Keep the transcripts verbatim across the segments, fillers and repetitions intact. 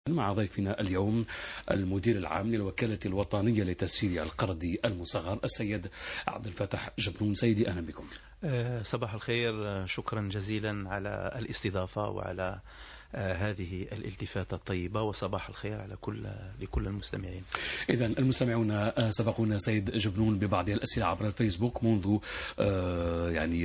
مع ضيفنا اليوم المدير العام للوكالة الوطنية لتسهيل القرض المصغر السيد عبد الفتاح جبنون. سيدي أهلا بكم. صباح الخير، شكرا جزيلا على الاستضافة وعلى هذه الالتفاتة الطيبة، وصباح الخير على كل لكل المستمعين. إذا المستمعون سبقونا سيد جبنون ببعض الأسئلة عبر الفيسبوك منذ يعني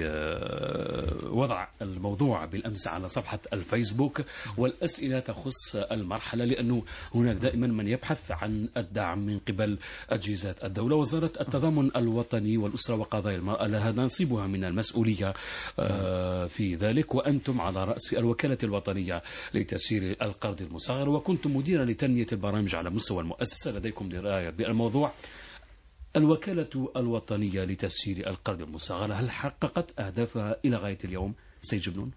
وضع الموضوع بالأمس على صفحة الفيسبوك، والأسئلة تخص المرحلة، لأنه هناك دائما من يبحث عن الدعم من قبل أجهزة الدولة. وزارة التضامن الوطني والأسرة وقضايا المرأة لها نصيبها من المسؤولية في ذلك، وأنتم على رأس الوكالة الوطنية لتسهيل القرض المصغر، وكنتم مديرا لتنمية البرامج على مستوى المؤسسة، لديكم دراية بالموضوع. الوكالة الوطنية لتسهيل القرض المصغر هل حققت أهدافها إلى غاية اليوم سيد جبنون؟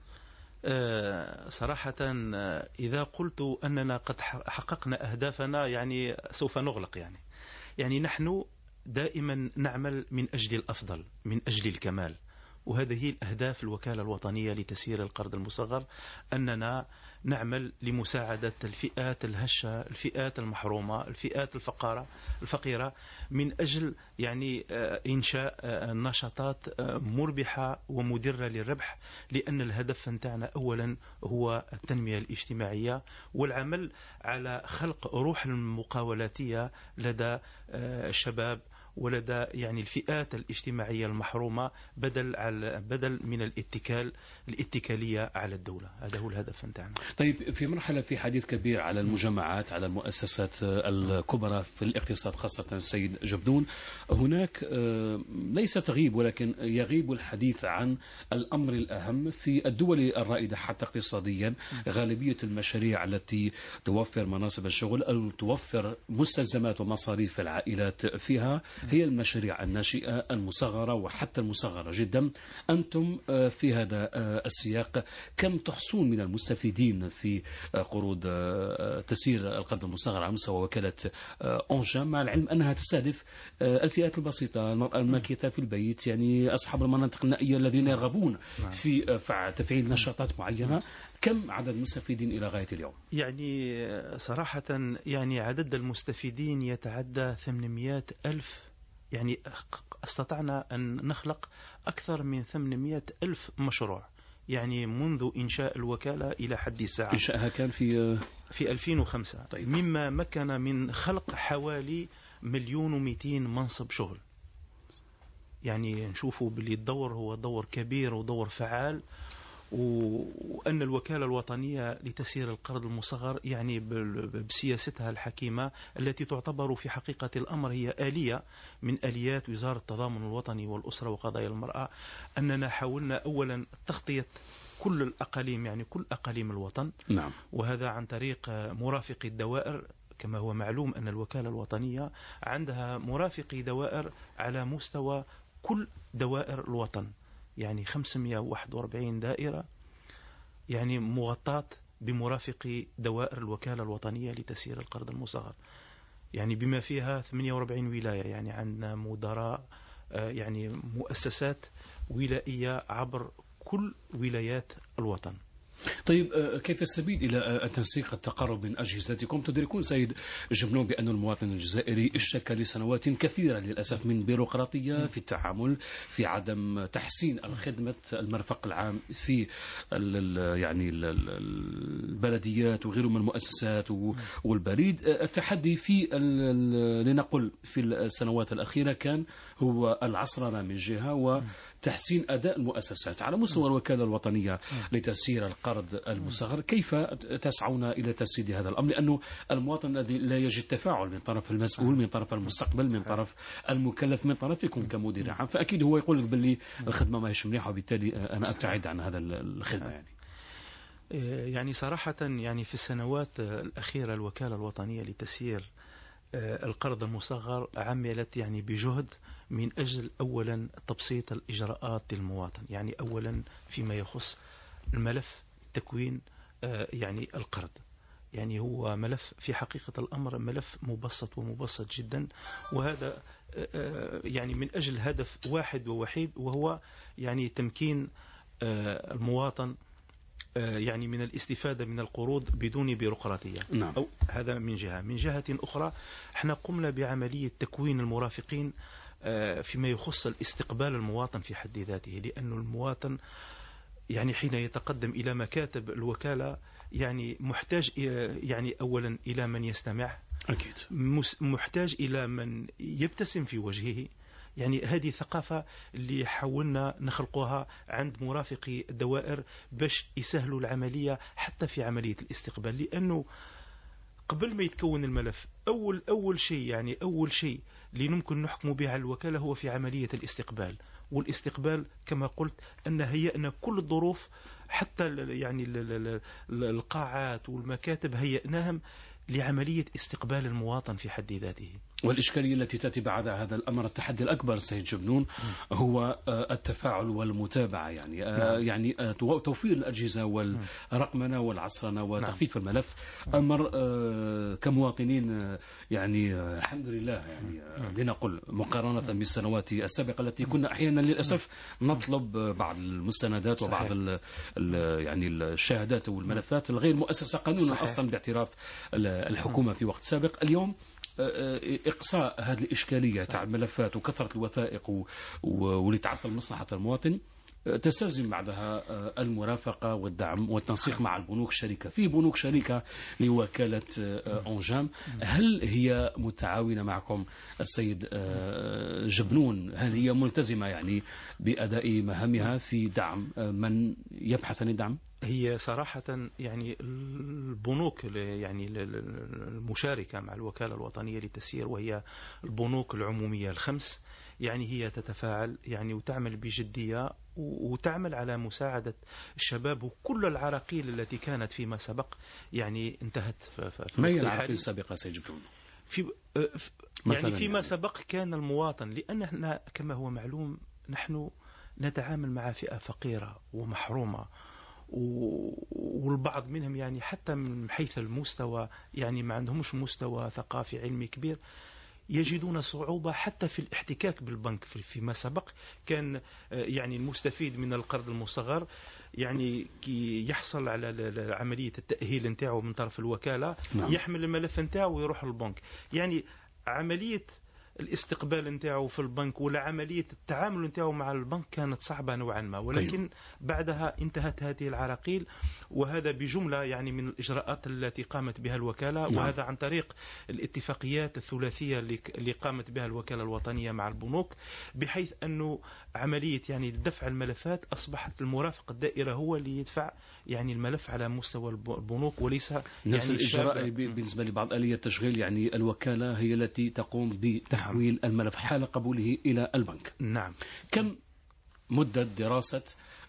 أه صراحة إذا قلت أننا قد حققنا أهدافنا يعني سوف نغلق. يعني يعني نحن دائما نعمل من أجل الأفضل، من أجل الكمال، وهذه الأهداف الوكالة الوطنية لتسهيل القرض المصغر، أننا نعمل لمساعدة الفئات الهشة، الفئات المحرومة، الفئات الفقارة الفقيرة، من أجل يعني إنشاء نشاطات مربحة ومدرة للربح، لأن الهدف نتاعنا أولا هو التنمية الاجتماعية والعمل على خلق روح المقاولاتية لدى الشباب ولدى يعني الفئات الاجتماعية المحرومة، بدل على بدل من الاتكال الاتكالية على الدولة. هذا هو الهدف نتاعنا. طيب، في مرحلة في حديث كبير على المجمعات، على المؤسسات الكبرى في الاقتصاد خاصة السيد جبنون، هناك ليس تغيب ولكن يغيب الحديث عن الأمر الأهم في الدول الرائدة حتى اقتصاديا. غالبية المشاريع التي توفر مناصب الشغل أو توفر مستلزمات ومصاريف العائلات فيها هي المشاريع الناشئة المصغرة وحتى المصغرة جدا. أنتم في هذا السياق كم تحصون من المستفيدين في قروض تسهيل القرض المصغر على مستوى وكالة أونجا، مع العلم أنها تستهدف الفئات البسيطة، المرأة الماكثة في البيت، يعني أصحاب المناطق النائية الذين يرغبون في تفعيل نشاطات معينة؟ كم عدد المستفيدين إلى غاية اليوم؟ يعني صراحة يعني عدد المستفيدين يتعدى ثمانمائة ألف. يعني استطعنا أن نخلق أكثر من ثمانمائة ألف مشروع، يعني منذ إنشاء الوكالة إلى حد الساعة. إنشاءها كان في في ألفين وخمسة. طيب. مما مكن من خلق حوالي مليون ومئتين منصب شغل. يعني نشوفوا باللي الدور هو دور كبير ودور فعال، وأن الوكالة الوطنية لتسهيل القرض المصغر يعني بسياستها الحكيمة التي تعتبر في حقيقة الأمر هي آلية من آليات وزارة التضامن الوطني والأسرة وقضايا المرأة، أننا حاولنا أولا تغطية كل الأقاليم، يعني كل أقاليم الوطن. نعم. وهذا عن طريق مرافق الدوائر. كما هو معلوم أن الوكالة الوطنية عندها مرافقي دوائر على مستوى كل دوائر الوطن، يعني خمسمائة وواحد وأربعين دائرة يعني مغطاة بمرافق دوائر الوكالة الوطنية لتسهيل القرض المصغر، يعني بما فيها ثمانية وأربعين ولاية. يعني عندنا مدراء، يعني مؤسسات ولائية عبر كل ولايات الوطن. طيب، كيف السبيل إلى التنسيق التقارب من أجهزتكم؟ تدركون سيد جبنون بأن المواطن الجزائري اشتكى لسنوات كثيرة للأسف من بيروقراطية في التعامل، في عدم تحسين الخدمة المرفق العام في يعني البلديات وغيره من المؤسسات والبريد. التحدي في لنقل في السنوات الأخيرة كان هو العصرنة من جهة وتحسين أداء المؤسسات على مستوى الوكالة الوطنية لتسهيل القرض المصغر. كيف تسعون إلى تسديد هذا الأمر؟ لأنه المواطن الذي لا يجد تفاعل من طرف المسؤول، من طرف المستقبل، من طرف المكلف، من طرفكم كمدير عام، فأكيد هو يقول لك باللي الخدمة ما هيش مليحة وبالتالي أنا أبتعد عن هذا الخدمة. يعني يعني صراحة يعني في السنوات الأخيرة الوكالة الوطنية لتسهيل القرض المصغر عملت يعني بجهد من أجل أولا تبسيط الإجراءات للمواطن. يعني أولا فيما يخص الملف تكوين يعني القرض، يعني هو ملف في حقيقة الأمر ملف مبسط ومبسط جدا، وهذا يعني من أجل هدف واحد ووحيد، وهو يعني تمكين المواطن يعني من الاستفادة من القروض بدون بيروقراطية. نعم. أو هذا من جهة. من جهة أخرى احنا قمنا بعملية تكوين المرافقين فيما يخص الاستقبال المواطن في حد ذاته، لأن المواطن يعني حين يتقدم إلى مكاتب الوكالة يعني محتاج يعني أولا إلى من يستمع، أكيد محتاج إلى من يبتسم في وجهه. يعني هذه ثقافة اللي حاولنا نخلقها عند مرافقي الدوائر باش يسهلوا العملية حتى في عملية الاستقبال، لأنه قبل ما يتكون الملف أول أول شيء يعني أول شيء اللي ممكن نحكم به على الوكالة هو في عملية الاستقبال. والاستقبال كما قلت أن هيئنا كل الظروف، حتى يعني القاعات والمكاتب هيئناهم لعملية استقبال المواطن في حد ذاته. والإشكالية التي تأتي بعد هذا الأمر، التحدي الأكبر سيد جبنون، هو التفاعل والمتابعة، يعني يعني توفير الأجهزة والرقمنة والعصرنة وتخفيف الملف. أمر كمواطنين يعني الحمد لله يعني لنقل مقارنة بالسنوات السابقة التي كنا أحيانا للأسف نطلب بعض المستندات وبعض ال ال يعني الشهادات والملفات الغير مؤسسة قانونا أصلا باعتراف الحكومة في وقت سابق. اليوم إقصاء هذه الإشكالية تاع الملفات وكثرة الوثائق واللي تعطل مصلحة المواطن تستلزم بعدها المرافقة والدعم والتنسيق مع البنوك الشركة. في بنوك شركة لوكالة أنجام، هل هي متعاونة معكم السيد جبنون؟ هل هي ملتزمة يعني بأداء مهامها في دعم من يبحث عن الدعم؟ هي صراحة يعني البنوك يعني المشاركة مع الوكالة الوطنية للتسيير وهي البنوك العمومية الخمس، يعني هي تتفاعل يعني وتعمل بجدية وتعمل على مساعدة الشباب، وكل العراقيل التي كانت فيما سبق يعني انتهت. في ما هي العراقيل السابقة سيجبون؟ في يعني فيما يعني سبق كان المواطن، لأن احنا كما هو معلوم نحن نتعامل مع فئة فقيرة ومحرومة، والبعض منهم يعني حتى من حيث المستوى يعني ما عندهمش مستوى ثقافي علمي كبير، يجدون صعوبة حتى في الاحتكاك بالبنك. فيما سبق كان يعني المستفيد من القرض المصغر يعني كي يحصل على عملية التأهيل نتاعو من طرف الوكالة، نعم. يحمل الملف نتاعو ويروح للبنك. يعني عملية الاستقبال نتاعو في البنك ولا عملية التعامل نتاعو مع البنك كانت صعبة نوعا ما، ولكن طيب. بعدها انتهت هذه العراقيل، وهذا بجملة يعني من الإجراءات التي قامت بها الوكالة، نعم. وهذا عن طريق الاتفاقيات الثلاثية اللي قامت بها الوكالة الوطنية مع البنوك، بحيث أنه عملية يعني دفع الملفات أصبحت المرافق الدائرة هو اللي يدفع يعني الملف على مستوى البنوك وليس نفس يعني الإجراء. بالنسبة لبعض آلية التشغيل يعني الوكالة هي التي تقوم بتحويل الملف حال قبوله إلى البنك. نعم. كم مدة دراسة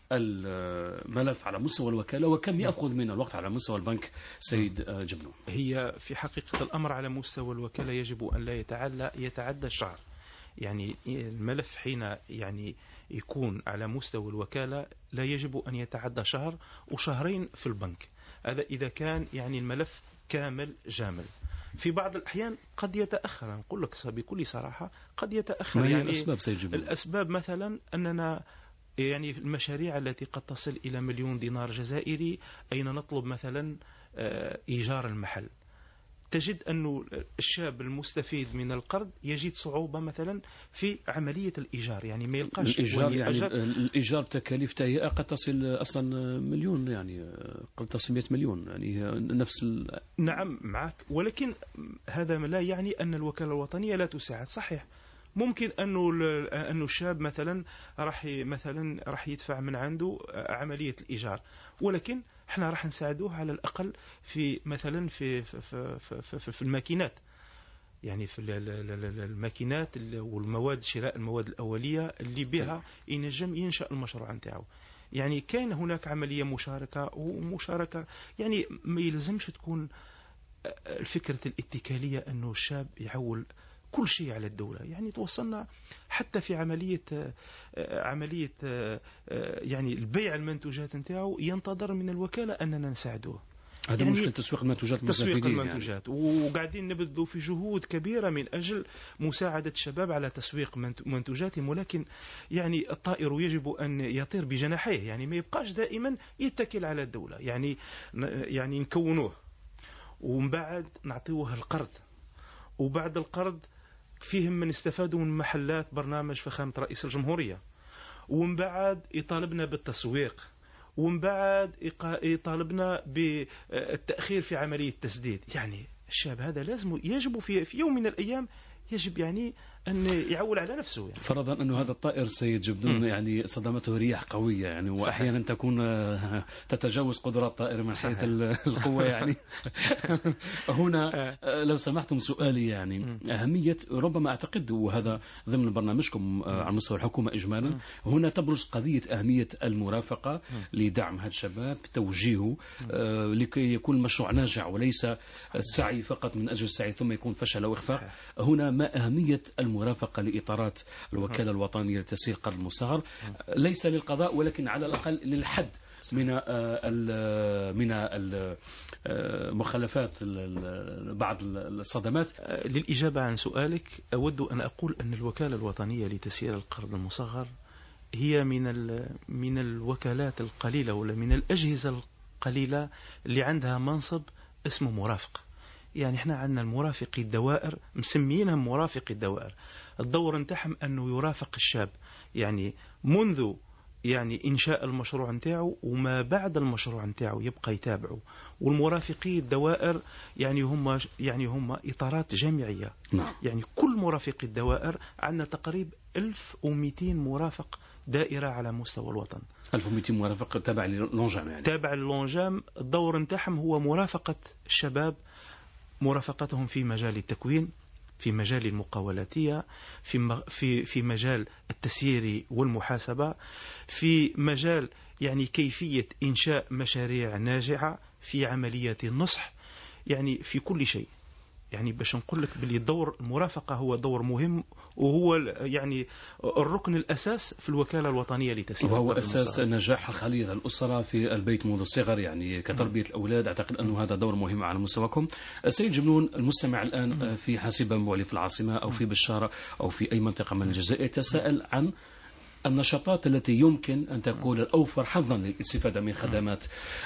الملف على مستوى الوكالة وكم يأخذ من الوقت على مستوى البنك سيد جبنون؟ هي في حقيقة الأمر على مستوى الوكالة يجب أن لا يتعدى يتعدى الشهر. يعني الملف حين يعني يكون على مستوى الوكالة لا يجب أن يتعدى شهر وشهرين في البنك، هذا إذا كان يعني الملف كامل جامل. في بعض الأحيان قد يتأخر، نقول لك بكل صراحة قد يتأخر. ما هي يعني الأسباب سيجب؟ الأسباب مثلا أننا يعني المشاريع التي قد تصل إلى مليون دينار جزائري أين نطلب مثلا إيجار المحل، تجد أن الشاب المستفيد من القرض يجد صعوبة مثلا في عملية الإيجار، يعني ما يلقاش الإيجار. يعني الإيجار تكاليف تهيئة قد تصل أصلا مليون، يعني قد تصل مئة مليون، يعني نفس ال... نعم معك، ولكن هذا لا يعني أن الوكالة الوطنية لا تساعد. صحيح ممكن أنه أنه الشاب مثلا راح مثلا راح يدفع من عنده عملية الإيجار، ولكن احنا راح نساعدوه على الأقل في مثلا في في في, في, في, في الماكينات، يعني في الماكينات والمواد، شراء المواد الأولية اللي بها ينجم ينشأ المشروع نتاعو. يعني كان هناك عملية مشاركة ومشاركة، يعني ما يلزمش تكون الفكرة الاتكالية أنه الشاب يعول كل شيء على الدولة. يعني توصلنا حتى في عملية عملية يعني البيع المنتوجات نتاعو ينتظر من الوكالة أننا نساعدوه. هذا يعني مشكلة تسويق المنتوجات تسويق المنتوجات يعني. وقاعدين نبذوا في جهود كبيرة من أجل مساعدة الشباب على تسويق منتوجاتهم، ولكن يعني الطائر يجب أن يطير بجناحيه، يعني ما يبقاش دائما يتكل على الدولة، يعني يعني نكونوه ومن بعد نعطيوه القرض، وبعد القرض فيهم من استفادوا من محلات برنامج فخامة رئيس الجمهورية، ومن بعد يطالبنا بالتسويق، ومن بعد يطالبنا بالتأخير في عملية التسديد. يعني الشاب هذا لازم يجب في, في يوم من الأيام يجب يعني أن يعول على نفسه يعني. فرضا أنه هذا الطائر سيد جبدون يعني صدمته رياح قوية يعني، وأحيانا تكون تتجاوز قدرات الطائر من حيث القوة يعني. هنا لو سمحتم سؤالي يعني أهمية، ربما أعتقد وهذا ضمن برنامجكم على مستوى الحكومة إجمالا، هنا تبرز قضية أهمية المرافقة لدعم هذا الشباب، توجيهه لكي يكون المشروع ناجح وليس السعي فقط من أجل السعي ثم يكون فشل أو إخفاق. هنا ما أهمية المرافقة لإطارات الوكالة الوطنية لتسيير القرض المصغر، ليس للقضاء ولكن على الأقل للحد من من المخالفات بعض الصدمات. للإجابة عن سؤالك أود أن أقول أن الوكالة الوطنية لتسيير القرض المصغر هي من من الوكالات القليلة ولا من الأجهزة القليلة اللي عندها منصب اسمه مرافق. يعني احنا عندنا المرافق الدوائر مسميينهم مرافق الدوائر، الدور نتاعهم أنه يرافق الشاب يعني منذ يعني إنشاء المشروع نتاعو وما بعد المشروع نتاعو يبقى يتابعه. والمرافقي الدوائر يعني هم يعني هم إطارات جامعية. نعم. يعني كل مرافقي الدوائر عندنا تقريبا ألف ومئتين مرافق دائرة على مستوى الوطن. ألف ومئتين مرافق تابع للونجام يعني. تابع للونجام. الدور نتاعهم هو مرافقة الشباب، مرافقتهم في مجال التكوين، في مجال المقاولاتية، في في في مجال التسيير والمحاسبة، في مجال يعني كيفية إنشاء مشاريع ناجعة، في عملية النصح، يعني في كل شيء. يعني باش نقول لك بلي دور المرافقة هو دور مهم، وهو يعني الركن الأساس في الوكالة الوطنية لتسيير وهو أساس نجاح خلية الأسرة في البيت منذ الصغر، يعني كتربية الأولاد. أعتقد أنه هذا دور مهم على مستواكم. السيد جبنون، المستمع الآن في حاسبة مولي في العاصمة أو في بشارة أو في أي منطقة من الجزائر يتساءل عن النشاطات التي يمكن أن تكون الأوفر حظا للاستفادة من خدمات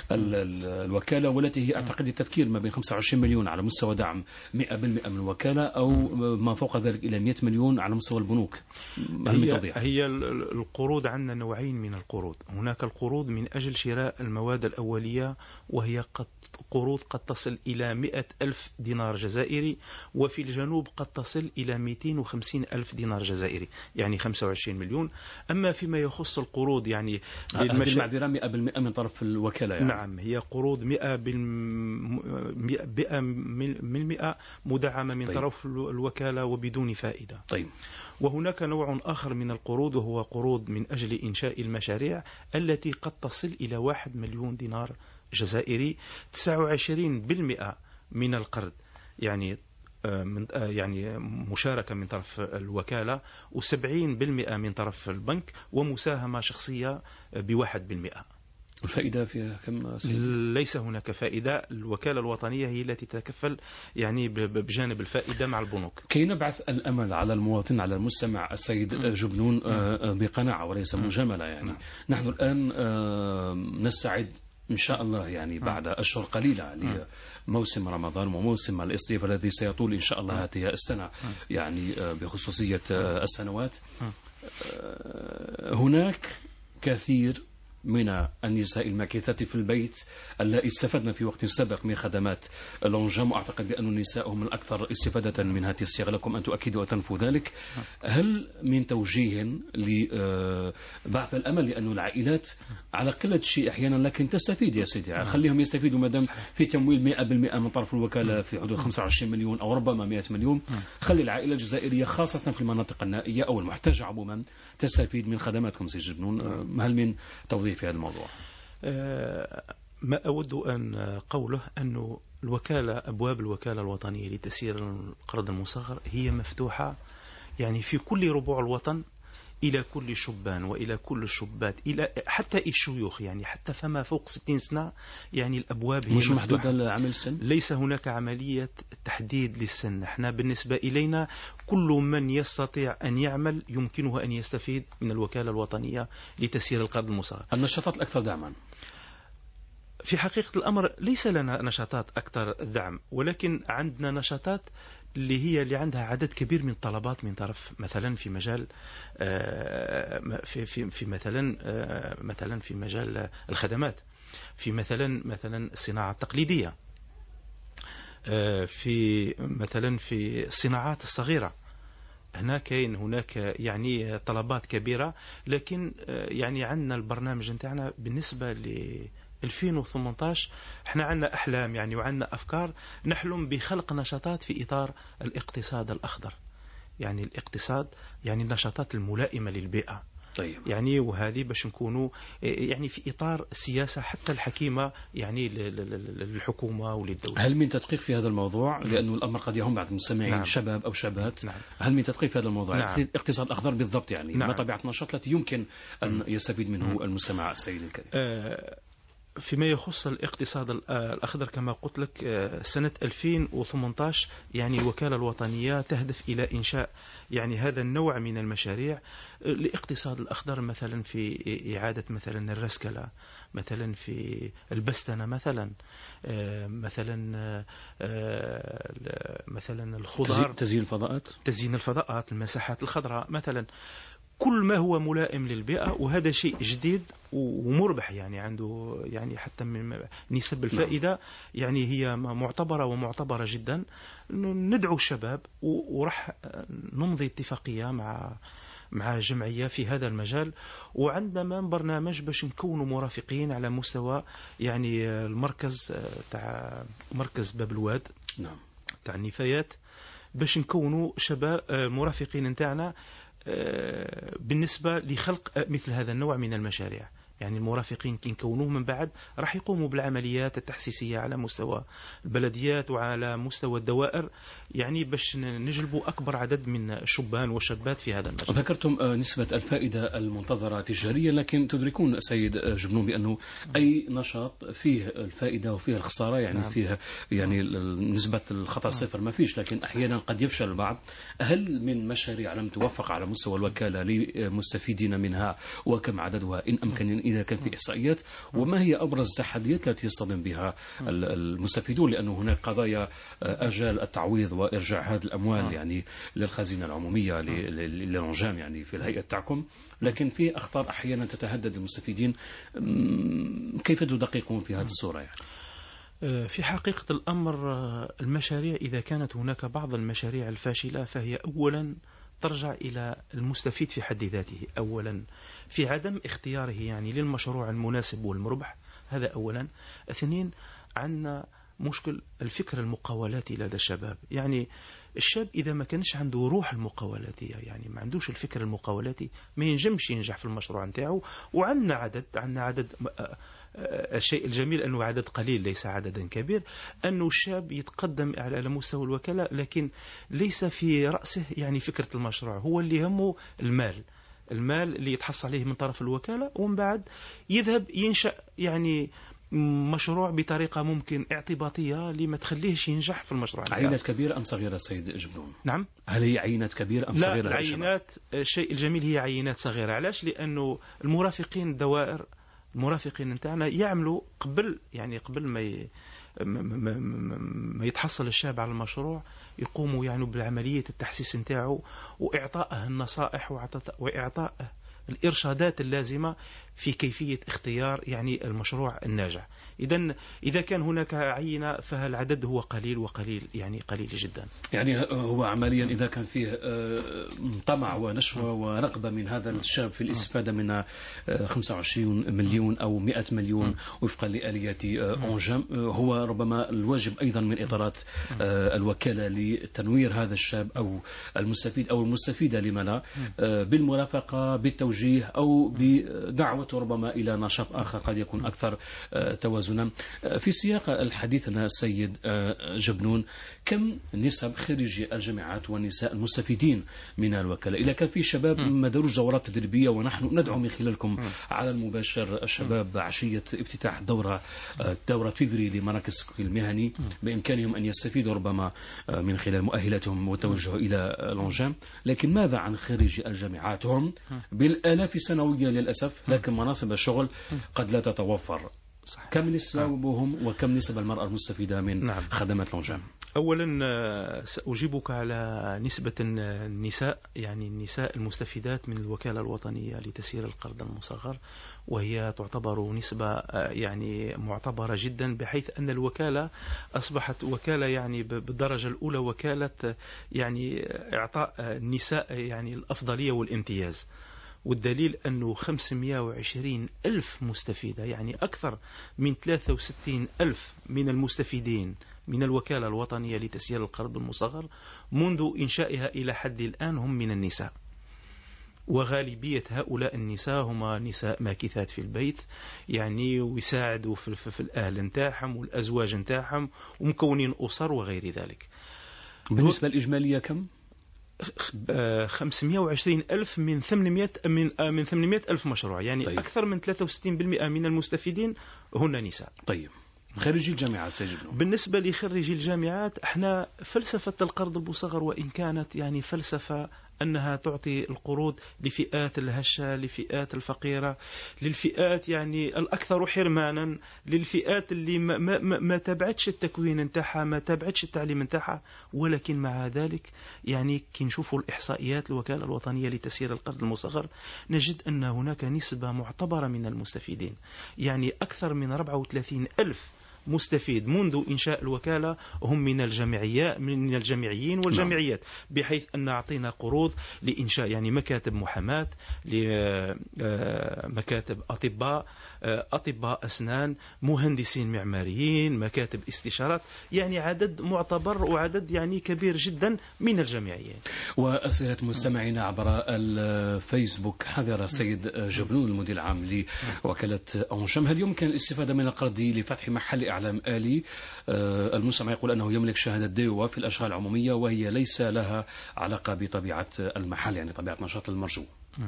الوكالة، والتي هي أعتقد التذكير ما بين خمسة وعشرين مليون على مستوى دعم مئة بالمئة من الوكالة، أو ما فوق ذلك إلى مئة مليون على مستوى البنوك. هي, هي القروض عندنا نوعين من القروض. هناك القروض من أجل شراء المواد الأولية، وهي قد قروض قد تصل إلى مئة ألف دينار جزائري، وفي الجنوب قد تصل إلى مئتين وخمسين ألف دينار جزائري، يعني خمسة وعشرين مليون. أما فيما يخص القروض يعني هذه المعذرة مئة بالمئة من طرف الوكالة يعني. نعم، هي قروض مئة بالمئة مدعمة من طيب. طرف الوكالة وبدون فائدة. طيب. وهناك نوع آخر من القروض، وهو قروض من أجل إنشاء المشاريع التي قد تصل إلى واحد مليون دينار جزائري. تسعة وعشرين بالمئة من القرض يعني من يعني مشاركة من طرف الوكالة، وسبعين بالمئة من طرف البنك، ومساهمة شخصية بواحد بالمئة. الفائدة فيها كم سيد؟ ليس هناك فائدة. الوكالة الوطنية هي التي تتكفل يعني بجانب الفائدة مع البنوك. كي نبعث الأمل على المواطن، على المستمع السيد جبنون بقناعة وليس مجاملة يعني. نحن الآن نستعد إن شاء الله يعني بعد أشهر قليلة لموسم رمضان وموسم الاصيف الذي سيطول إن شاء الله هذه السنة، يعني بخصوصية السنوات. هناك كثير من النساء الماكثات في البيت اللائي استفدنا في وقت سابق من خدمات لونجام، وأعتقد بأن النساء هم الأكثر استفادة من هذه الصيغة. لكم أن تؤكدوا وتنفوا ذلك. هل من توجيه لبعث الأمل، لأن العائلات على قلة شيء أحيانا لكن تستفيد يا سيدي، خليهم يستفيدوا مدام في تمويل مئة بالمئة من طرف الوكالة في حدود خمسة وعشرين مليون أو ربما مئة مليون، خلي العائلة الجزائرية خاصة في المناطق النائية أو المحتاجة عموما تستفيد من خدماتكم سيد جبنون. هل من توظيف في هذا الموضوع؟ ما أود أن قوله أن الوكالة، أبواب الوكالة الوطنية لتسيير القرض المصغر هي مفتوحة يعني في كل ربوع الوطن إلى كل الشبان وإلى كل الشابات، إلى حتى الشيوخ، يعني حتى فما فوق ستين سنة، يعني الأبواب هي مش محدودة لعمل السن. ليس هناك عملية تحديد للسن. احنا بالنسبة إلينا كل من يستطيع أن يعمل يمكنه أن يستفيد من الوكالة الوطنية لتسيير القرض المصغر. النشاطات الأكثر دعما في حقيقة الأمر ليس لنا نشاطات أكثر دعم، ولكن عندنا نشاطات اللي هي اللي عندها عدد كبير من الطلبات من طرف مثلا في مجال في في في مثلا مثلا في مجال الخدمات، في مثلا مثلا الصناعة التقليدية، في مثلا في الصناعات الصغيرة. هنا كاين هناك يعني طلبات كبيرة، لكن يعني عندنا البرنامج نتاعنا بالنسبة ل ألفين وثمانية عشر احنا عندنا احلام يعني وعندنا افكار، نحلم بخلق نشاطات في اطار الاقتصاد الاخضر، يعني الاقتصاد يعني النشاطات الملائمة للبيئة. طيب. يعني وهذه باش نكونوا يعني في إطار السياسة حتى الحكيمة يعني للحكومة وللدولة. هل من تدقيق في هذا الموضوع؟ لأنه الأمر قد يهم بعض المستمعين نعم. شباب أو شابات. نعم. هل من تدقيق في هذا الموضوع؟ نعم. الاقتصاد الأخضر بالضبط يعني نعم. ما طبيعة النشاط التي يمكن أن يستفيد منه المستمع السيد الكريم؟ أه فيما يخص الاقتصاد الأخضر كما قلت لك سنة ألفين وثمانية عشر يعني الوكالة الوطنية تهدف إلى إنشاء يعني هذا النوع من المشاريع الاقتصاد الأخضر، مثلا في إعادة مثلا الرسكلة، مثلا في البستنة، مثلا مثلا مثلا الخضار، تزيين الفضاءات تزيين الفضاءات، المساحات الخضراء، مثلا كل ما هو ملائم للبيئة. وهذا شيء جديد ومربح، يعني عنده يعني حتى من نسب الفائدة يعني هي معتبرة ومعتبرة جدا. ندعو الشباب وراح نمضي اتفاقية مع مع جمعية في هذا المجال، وعندنا برنامج باش نكونوا مرافقين على مستوى يعني المركز تاع مركز باب الواد نعم تاع النفايات، باش نكونوا شباب مرافقين نتاعنا بالنسبة لخلق مثل هذا النوع من المشاريع. يعني المرافقين كي نكونوه من بعد راح يقوموا بالعمليات التحسيسية على مستوى البلديات وعلى مستوى الدوائر، يعني باش نجلبوا أكبر عدد من الشبان والشابات في هذا المجال. ذكرتم نسبة الفائدة المنتظرة تجاريا، لكن تدركون سيد جبنون بأنه أي نشاط فيه الفائدة وفيه الخسارة، يعني نعم. فيه يعني نسبة الخطر صفر ما فيش، لكن أحيانا قد يفشل البعض. هل من مشاريع لم توفق على مستوى الوكالة لمستفيدين منها، وكم عددها إن أمكن إذا كان في إحصائيات، وما هي أبرز التحديات التي يصطدم بها المستفيدون؟ لأنه هناك قضايا أجال التعويض وإرجاع هذه الأموال يعني للخزينة العمومية للأنجام يعني في الهيئة تاعكم، لكن في أخطار أحيانا تتهدد المستفيدين. كيف تدققون في هذه الصورة يعني؟ في حقيقة الأمر المشاريع إذا كانت هناك بعض المشاريع الفاشلة فهي أولا ترجع إلى المستفيد في حد ذاته، أولا في عدم اختياره يعني للمشروع المناسب والمربح، هذا أولا. اثنين، عندنا مشكل الفكر المقاولاتي لدى الشباب. يعني الشاب إذا ما كانش عنده روح المقاولاتية، يعني ما عندوش الفكر المقاولاتي، ما ينجمش ينجح في المشروع نتاعو. وعندنا عدد عندنا عدد الشيء الجميل أنه عدد قليل ليس عددا كبير، أنه الشاب يتقدم على مستوى الوكالة لكن ليس في رأسه يعني فكرة المشروع، هو اللي همه المال المال اللي يتحصل عليه من طرف الوكالة، ومن بعد يذهب ينشأ يعني مشروع بطريقة ممكن اعتباطية لما تخليهش ينجح في المشروع. عينات كبيرة أم صغيرة سيد جبنون؟ نعم. هل هي عينات كبيرة أم لا صغيرة؟ لا، العينات الشيء الجميل هي عينات صغيرة. علاش؟ لأنه المرافقين الدوائر المرافقين نتاعنا يعملوا قبل يعني قبل ما ي... ما, ما, ما يتحصل الشاب على المشروع، يقوموا يعني بالعملية التحسيس نتاعو وإعطائه النصائح وإعطائه الإرشادات اللازمة في كيفية اختيار يعني المشروع الناجح. إذن إذا كان هناك عينة فالعدد هو قليل وقليل يعني قليل جدا. يعني هو عمليا إذا كان فيه طمع ونشوة ورغبة من هذا الشاب في الاستفادة من خمسة وعشرين مليون أو مئة مليون وفقا لآليات أنجام، هو ربما الواجب أيضا من إطارات الوكالة لتنوير هذا الشاب أو المستفيد أو المستفيدة لما لا بالمرافقة بالتوجيه بتوجيه أو بدعوة ربما إلى نشاط آخر قد يكون أكثر توازنا. في سياق الحديثنا السيد جبنون، كم نسب خريجي الجامعات والنساء المستفيدين من الوكالة؟ إذا كان في شباب مداروا جولات تدريبية، ونحن ندعو من خلالكم على المباشر الشباب عشية افتتاح دورة دورة فيفري لمراكز المهني بإمكانهم أن يستفيدوا ربما من خلال مؤهلاتهم والتوجه إلى لونجام، لكن ماذا عن خريجي الجامعات؟ هم بالآلاف سنويا للأسف، لكن مناصب الشغل قد لا تتوفر. صح. كم نسبهم وكم نسب المرأة المستفيدة من نعم. خدمات لونجام؟ أولا سأجيبك على نسبة النساء، يعني النساء المستفيدات من الوكالة الوطنية لتسيير القرض المصغر، وهي تعتبر نسبة يعني معتبرة جدا، بحيث أن الوكالة أصبحت وكالة يعني بالدرجة الأولى، وكالة يعني إعطاء النساء يعني الأفضلية والامتياز. والدليل أنه خمسمائة وعشرين ألف مستفيدة، يعني أكثر من ثلاثة وستين ألف من المستفيدين من الوكالة الوطنية لتسيير القرض المصغر منذ إنشائها إلى حد الآن هم من النساء. وغالبية هؤلاء النساء هم نساء ماكثات في البيت، يعني ويساعدوا في, في, في الأهل نتاعهم والأزواج نتاعهم ومكونين أسر وغير ذلك. بالنسبة الإجمالية كم؟ خمسمائة وعشرين ألف من ثمانمائة من من ثمانمائة ألف مشروع، يعني طيب. أكثر من ثلاثة وستين بالمئة من المستفيدين هن نساء. طيب، خريجي الجامعات سيجبن. بالنسبة لخريجي الجامعات، احنا فلسفة القرض المصغر وإن كانت يعني فلسفة أنها تعطي القروض لفئات الهشة، لفئات الفقيرة، للفئات يعني الأكثر حرمانا، للفئات اللي ما, ما, ما تابعتش التكوين نتاعها، ما تابعتش التعليم نتاعها، ولكن مع ذلك يعني كي نشوفوا الإحصائيات الوكالة الوطنية لتسيير القرض المصغر نجد أن هناك نسبة معتبرة من المستفيدين، يعني أكثر من أربعة وثلاثين ألف مستفيد منذ إنشاء الوكالة هم من الجامعيات من الجامعيين والجامعيات، بحيث أن أعطينا قروض لإنشاء يعني مكاتب محاماة، لمكاتب أطباء، أطباء أسنان، مهندسين معماريين، مكاتب استشارات، يعني عدد معتبر وعدد يعني كبير جدا من الجامعيين. وأسئلة مستمعينا عبر الفيسبوك. حذر السيد جبنون المدير العام لوكالة أونجام، هل يمكن الاستفادة من القرض لفتح محل إعلام آلي؟ المستمع يقول أنه يملك شهادة ديوة في الأشغال العمومية وهي ليس لها علاقة بطبيعة المحل، يعني طبيعة نشاط المرجو.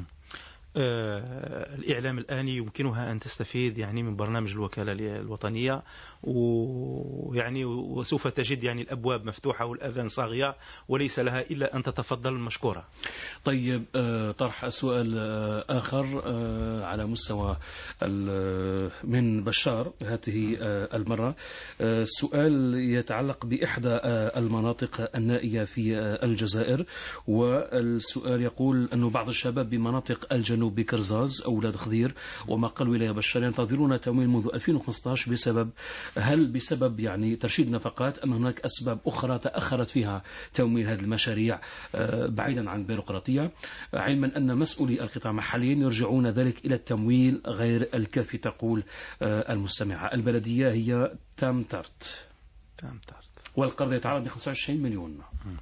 آه الإعلام الآني يمكنها أن تستفيد يعني من برنامج الوكالة الوطنية، ويعني وسوف تجد يعني الأبواب مفتوحة والأذان صاغية، وليس لها إلا أن تتفضل مشكورة. طيب، آه طرح سؤال آه آخر آه على مستوى من بشار هذه آه المرة. آه سؤال يتعلق بإحدى آه المناطق النائية في آه الجزائر، والسؤال يقول أنه بعض الشباب بمناطق الجنوب بكرزاز أولاد خضير ومقال ولاية بشار ينتظرون تمويل منذ ألفين وخمسة عشر بسبب هل بسبب يعني ترشيد نفقات أم هناك أسباب أخرى تأخرت فيها تمويل هذه المشاريع بعيدا عن البيروقراطية، علما أن مسؤولي القطاع محليا يرجعون ذلك إلى التمويل غير الكافي. تقول المستمعة البلدية هي تامتارت والقرض يتعرض ل خمسة وعشرين مليون.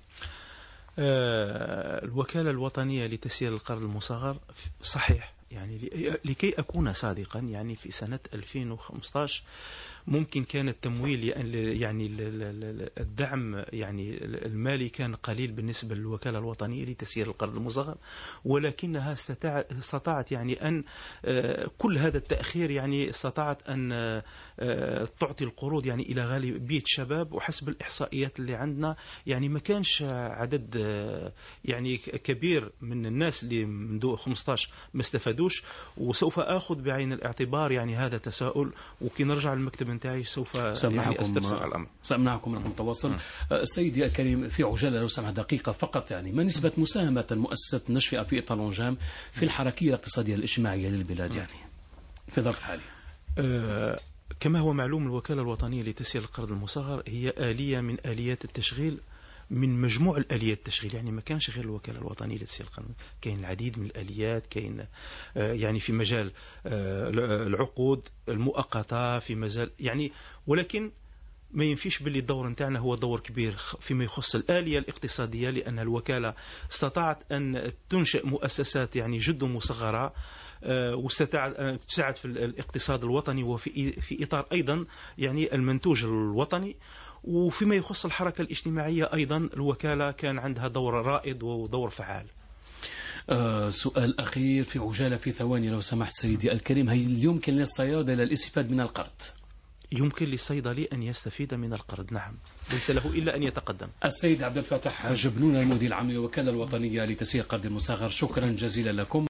الوكالة الوطنية لتسيير القرض المصغر صحيح، يعني لكي أكون صادقا يعني في سنة ألفين وخمسة عشر ممكن كان التمويل يعني الدعم يعني المالي كان قليل بالنسبة للوكالة الوطنية لتسيير القرض المصغر، ولكنها استطاعت يعني أن كل هذا التأخير يعني استطاعت أن تعطي القروض يعني إلى غالبية الشباب. وحسب الإحصائيات اللي عندنا يعني ما كانش عدد يعني كبير من الناس اللي منذ خمسة عشر ما استفادوش. وسوف أخذ بعين الاعتبار يعني هذا تساؤل، وكي نرجع للمكتب نتاعي سوف يعني استفسر على الأمر. سأمنعكم من التواصل. سيدي الكريم في عجالة لو سمح دقيقة فقط، يعني ما نسبة مساهمة المؤسسة الناشئة في إطار لونجام في الحركية الاقتصادية الاجتماعية للبلاد يعني في الظرف الحالي؟ أه كما هو معلوم الوكالة الوطنية لتسيير القرض المصغر هي آلية من آليات التشغيل من مجموع الآليات التشغيل، يعني ما كانش غير الوكالة الوطنية لتسيير القرض، كاين العديد من الآليات، كاين يعني في مجال العقود المؤقتة، في مجال يعني، ولكن ما ينفيش باللي الدور نتاعنا هو دور كبير فيما يخص الآلية الاقتصادية، لأن الوكالة استطاعت أن تنشئ مؤسسات يعني جد مصغرة واستطاعت تساعد في الاقتصاد الوطني وفي في إطار أيضا يعني المنتوج الوطني. وفيما يخص الحركة الاجتماعية أيضا الوكالة كان عندها دور رائد ودور فعال. آه سؤال أخير في عجالة في ثواني لو سمحت سيدي الكريم، هل يمكن للصيادلة الاستفادة من القرض؟ يمكن للصيدلي أن يستفيد من القرض، نعم، ليس له إلا أن يتقدم. السيد عبد الفتاح جبنون المدير العام للوكالة الوطنية لتسهيل القرض المصغر، شكرا جزيلا لكم.